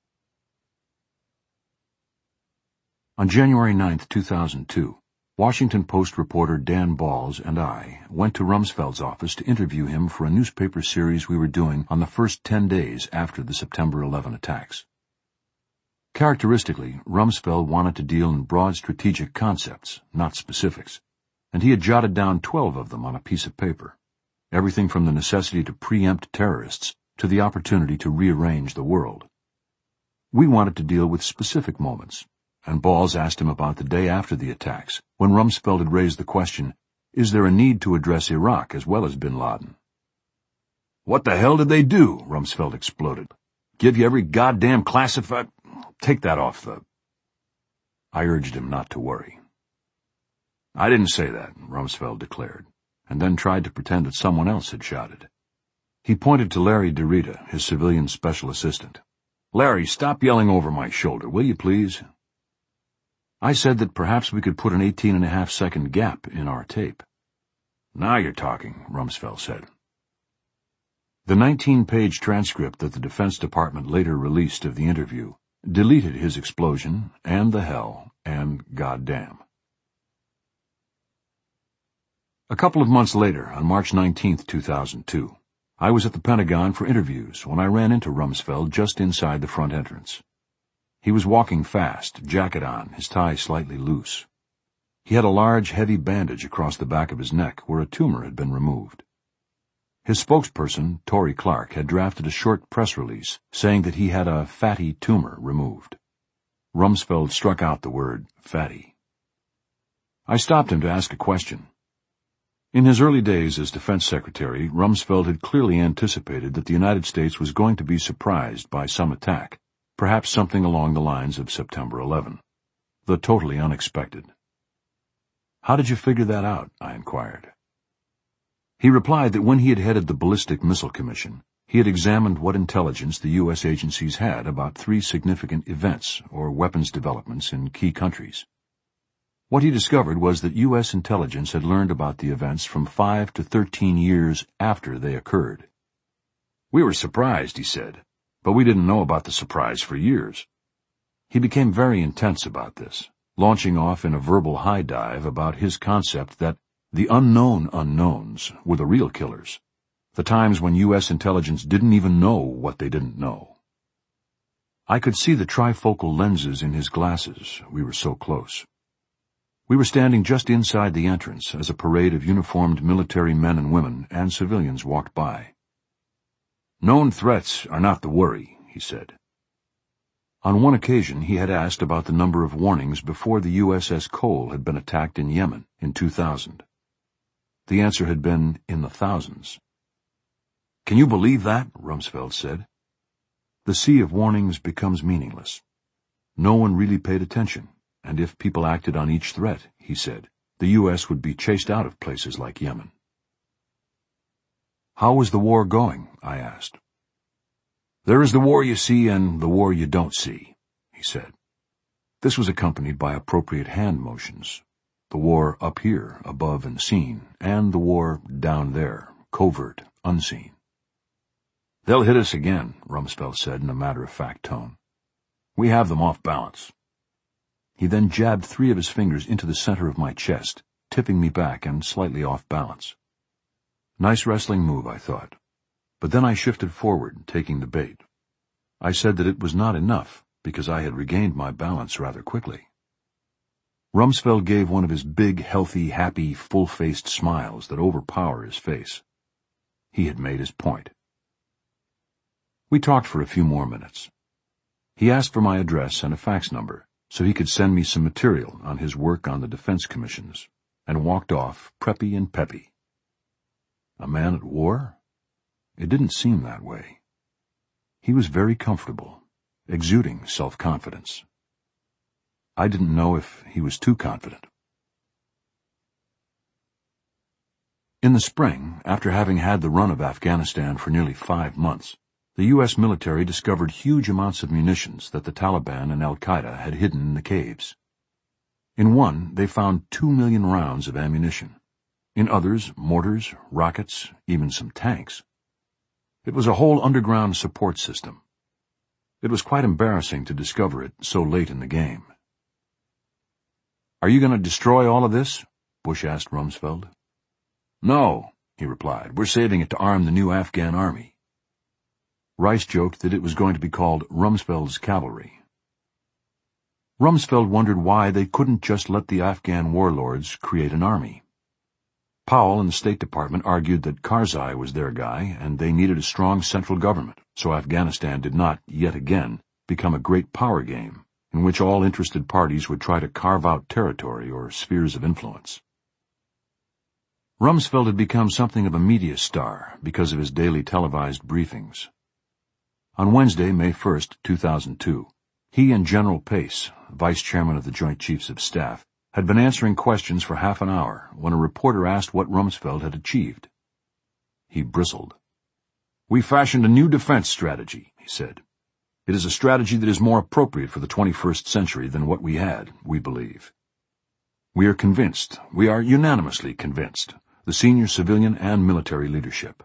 On January ninth, two thousand two, Washington Post reporter Dan Balls and I went to Rumsfeld's office to interview him for a newspaper series we were doing on the first ten days after the September eleventh attacks. Characteristically, Rumsfeld wanted to deal in broad strategic concepts, not specifics, and he had jotted down twelve of them on a piece of paper, everything from the necessity to preempt terrorists to the opportunity to rearrange the world. We wanted to deal with specific moments, and Balls asked him about the day after the attacks, when Rumsfeld had raised the question, is there a need to address Iraq as well as bin Laden? "What the hell did they do?" Rumsfeld exploded. "Give you every goddamn classified... Take that off the..." I urged him not to worry. "I didn't say that," Rumsfeld declared, and then tried to pretend that someone else had shouted. He pointed to Larry DeRita, his civilian special assistant. "Larry, stop yelling over my shoulder, will you please?" I said that perhaps we could put an eighteen and a half second gap in our tape. "Now you're talking," Rumsfeld said. The nineteen-page transcript that the Defense Department later released of the interview deleted his explosion and the hell and goddamn. A couple of months later, on March nineteenth, two thousand two, I was at the Pentagon for interviews when I ran into Rumsfeld just inside the front entrance. He was walking fast, jacket on, his tie slightly loose. He had a large, heavy bandage across the back of his neck where a tumor had been removed. His spokesperson, Tory Clark, had drafted a short press release saying that he had a fatty tumor removed. Rumsfeld struck out the word fatty. I stopped him to ask a question. In his early days as Defense Secretary, Rumsfeld had clearly anticipated that the United States was going to be surprised by some attack, perhaps something along the lines of September eleventh, the totally unexpected. "How did you figure that out?" I inquired. He replied that when he had headed the Ballistic Missile Commission, he had examined what intelligence the U S agencies had about three significant events or weapons developments in key countries. What he discovered was that U S intelligence had learned about the events from five to thirteen years after they occurred. "We were surprised," he said, "but we didn't know about the surprise for years." He became very intense about this, launching off in a verbal high dive about his concept that the unknown unknowns were the real killers, the times when U S intelligence didn't even know what they didn't know. I could see the trifocal lenses in his glasses, we were so close. We were standing just inside the entrance as a parade of uniformed military men and women and civilians walked by. "Known threats are not the worry," he said. On one occasion he had asked about the number of warnings before the U S S Cole had been attacked in Yemen in two thousand. The answer had been in the thousands. "Can you believe that?" Rumsfeld said. "The sea of warnings becomes meaningless. No one really paid attention, and if people acted on each threat," he said, "the U S would be chased out of places like Yemen." "How was the war going?" I asked. "There is the war you see and the war you don't see," he said. This was accompanied by appropriate hand motions. The war up here, above and seen, and the war down there, covert, unseen. "They'll hit us again," Rumsfeld said in a matter-of-fact tone. "We have them off balance." He then jabbed three of his fingers into the center of my chest, tipping me back and slightly off balance. Nice wrestling move, I thought. But then I shifted forward, taking the bait. I said that it was not enough, because I had regained my balance rather quickly. Rumsfeld gave one of his big, healthy, happy, full-faced smiles that overpower his face. He had made his point. We talked for a few more minutes. He asked for my address and a fax number so he could send me some material on his work on the defense commissions, and walked off, preppy and peppy. A man at war? It didn't seem that way. He was very comfortable, exuding self-confidence. I didn't know if he was too confident. In the spring, after having had the run of Afghanistan for nearly five months, the U S military discovered huge amounts of munitions that the Taliban and al-Qaeda had hidden in the caves. In one, they found two million rounds of ammunition. In others, mortars, rockets, even some tanks. It was a whole underground support system. It was quite embarrassing to discover it so late in the game. "Are you going to destroy all of this?" Bush asked Rumsfeld. "No," he replied. "We're saving it to arm the new Afghan army." Rice joked that it was going to be called Rumsfeld's Cavalry. Rumsfeld wondered why they couldn't just let the Afghan warlords create an army. Powell in the State Department argued that Karzai was their guy and they needed a strong central government, so Afghanistan did not, yet again, become a great power game in which all interested parties would try to carve out territory or spheres of influence. Rumsfeld had become something of a media star because of his daily televised briefings. On Wednesday, May first, two thousand two, he and General Pace, Vice Chairman of the Joint Chiefs of Staff, had been answering questions for half an hour when a reporter asked what Rumsfeld had achieved. He bristled. "We fashioned a new defense strategy," he said. "It is a strategy that is more appropriate for the twenty-first century than what we had, we believe. We are convinced, we are unanimously convinced, the senior civilian and military leadership."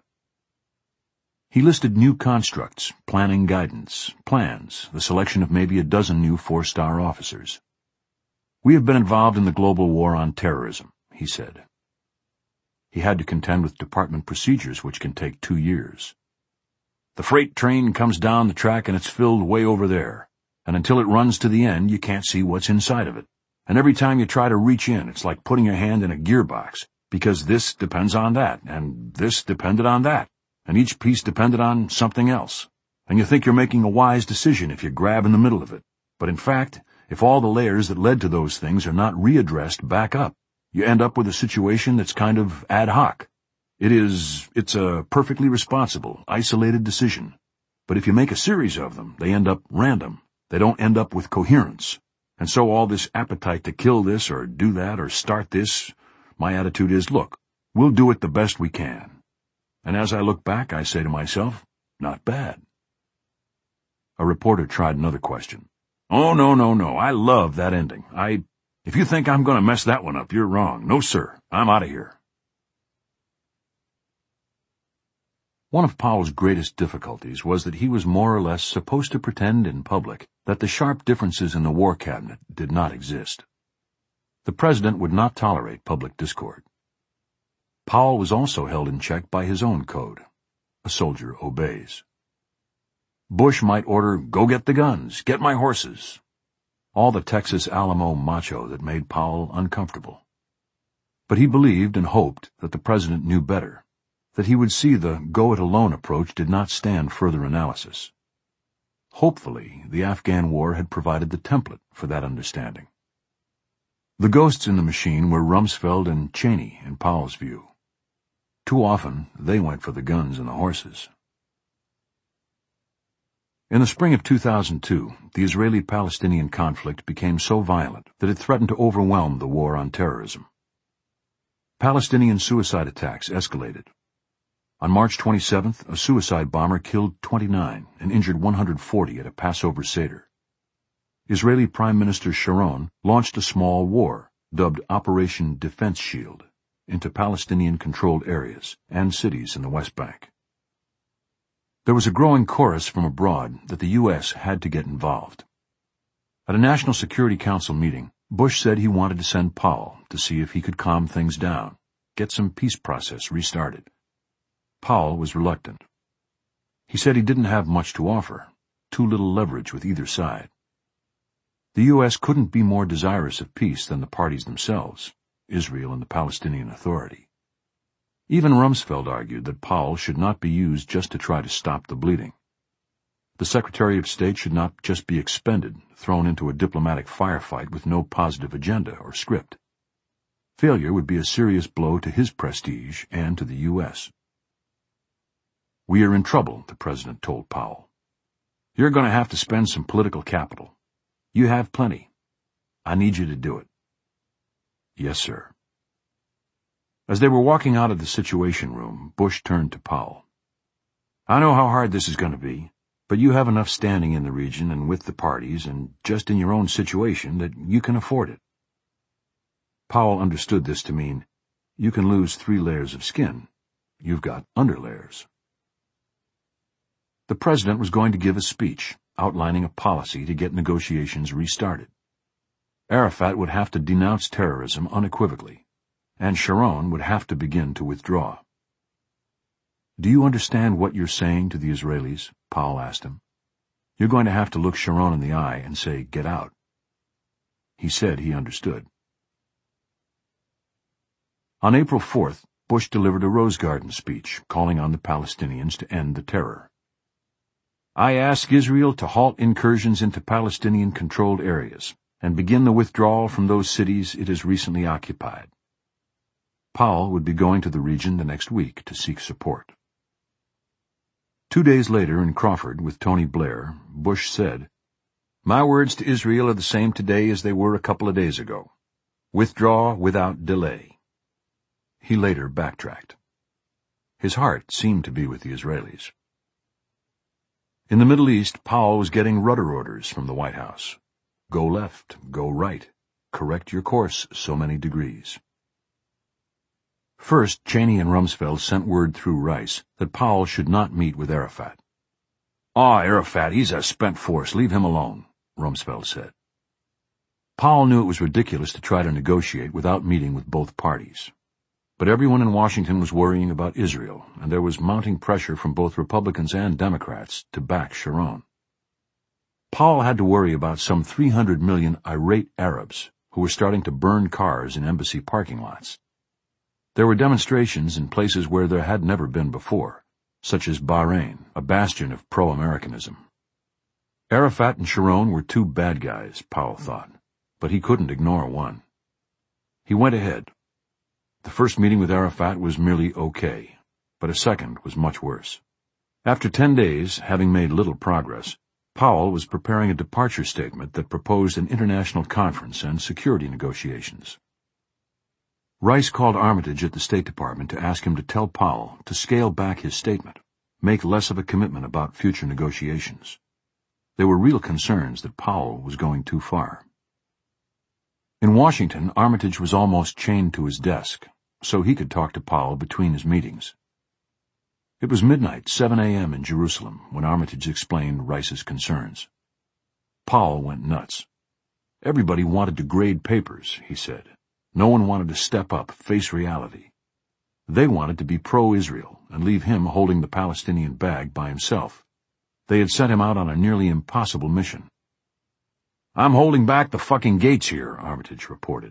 He listed new constructs, planning guidance, plans, the selection of maybe a dozen new four-star officers. "We have been involved in the global war on terrorism," he said. He had to contend with department procedures which can take two years. "The freight train comes down the track and it's filled way over there, and until it runs to the end you can't see what's inside of it. And every time you try to reach in, it's like putting your hand in a gearbox, because this depends on that, and this depended on that, and each piece depended on something else. And you think you're making a wise decision if you grab in the middle of it. But in fact, if all the layers that led to those things are not readdressed back up, you end up with a situation that's kind of ad hoc. It is, it's a perfectly responsible, isolated decision. But if you make a series of them, they end up random. They don't end up with coherence. And so all this appetite to kill this or do that or start this, my attitude is, look, we'll do it the best we can. And as I look back, I say to myself, not bad." A reporter tried another question. "Oh, no, no, no, I love that ending. I, if you think I'm going to mess that one up, you're wrong. No, sir, I'm out of here." One of Powell's greatest difficulties was that he was more or less supposed to pretend in public that the sharp differences in the War Cabinet did not exist. The President would not tolerate public discord. Powell was also held in check by his own code. A soldier obeys. Bush might order, "Go get the guns, get my horses." All the Texas Alamo macho that made Powell uncomfortable. But he believed and hoped that the President knew better, that he would see the go-it-alone approach did not stand further analysis. Hopefully, the Afghan war had provided the template for that understanding. The ghosts in the machine were Rumsfeld and Cheney, in Powell's view. Too often, they went for the guns and the horses. In the spring of two thousand two, the Israeli-Palestinian conflict became so violent that it threatened to overwhelm the war on terrorism. Palestinian suicide attacks escalated. On March twenty-seventh, a suicide bomber killed twenty-nine and injured one hundred forty at a Passover Seder. Israeli Prime Minister Sharon launched a small war, dubbed Operation Defense Shield, into Palestinian-controlled areas and cities in the West Bank. There was a growing chorus from abroad that the U S had to get involved. At a National Security Council meeting, Bush said he wanted to send Powell to see if he could calm things down, get some peace process restarted. Powell was reluctant. He said he didn't have much to offer, too little leverage with either side. The U S couldn't be more desirous of peace than the parties themselves, Israel and the Palestinian Authority. Even Rumsfeld argued that Powell should not be used just to try to stop the bleeding. The Secretary of State should not just be expended, thrown into a diplomatic firefight with no positive agenda or script. Failure would be a serious blow to his prestige and to the U S "We are in trouble," the President told Powell. "You're going to have to spend some political capital. You have plenty. I need you to do it." "Yes, sir." As they were walking out of the Situation Room, Bush turned to Powell. "I know how hard this is going to be, but you have enough standing in the region and with the parties and just in your own situation that you can afford it." Powell understood this to mean, you can lose three layers of skin. You've got underlayers. The President was going to give a speech, outlining a policy to get negotiations restarted. Arafat would have to denounce terrorism unequivocally, and Sharon would have to begin to withdraw. "Do you understand what you're saying to the Israelis?" Powell asked him. "You're going to have to look Sharon in the eye and say, 'Get out.'" He said he understood. On April fourth, Bush delivered a Rose Garden speech calling on the Palestinians to end the terror. "I ask Israel to halt incursions into Palestinian-controlled areas and begin the withdrawal from those cities it has recently occupied." Powell would be going to the region the next week to seek support. Two days later in Crawford with Tony Blair, Bush said, "My words to Israel are the same today as they were a couple of days ago. Withdraw without delay." He later backtracked. His heart seemed to be with the Israelis. In the Middle East, Powell was getting rudder orders from the White House. Go left, go right, correct your course so many degrees. First, Cheney and Rumsfeld sent word through Rice that Powell should not meet with Arafat. "Ah, Arafat, he's a spent force. Leave him alone," Rumsfeld said. Powell knew it was ridiculous to try to negotiate without meeting with both parties. But everyone in Washington was worrying about Israel, and there was mounting pressure from both Republicans and Democrats to back Sharon. Powell had to worry about some three hundred million irate Arabs who were starting to burn cars in embassy parking lots. There were demonstrations in places where there had never been before, such as Bahrain, a bastion of pro-Americanism. Arafat and Sharon were two bad guys, Powell thought, but he couldn't ignore one. He went ahead. The first meeting with Arafat was merely okay, but a second was much worse. After ten days, having made little progress, Powell was preparing a departure statement that proposed an international conference and security negotiations. Rice called Armitage at the State Department to ask him to tell Powell to scale back his statement, make less of a commitment about future negotiations. There were real concerns that Powell was going too far. In Washington, Armitage was almost chained to his desk, so he could talk to Powell between his meetings. It was midnight, seven a m in Jerusalem, when Armitage explained Rice's concerns. Powell went nuts. Everybody wanted to grade papers, he said. No one wanted to step up, face reality. They wanted to be pro-Israel and leave him holding the Palestinian bag by himself. They had sent him out on a nearly impossible mission. "I'm holding back the fucking gates here," Armitage reported.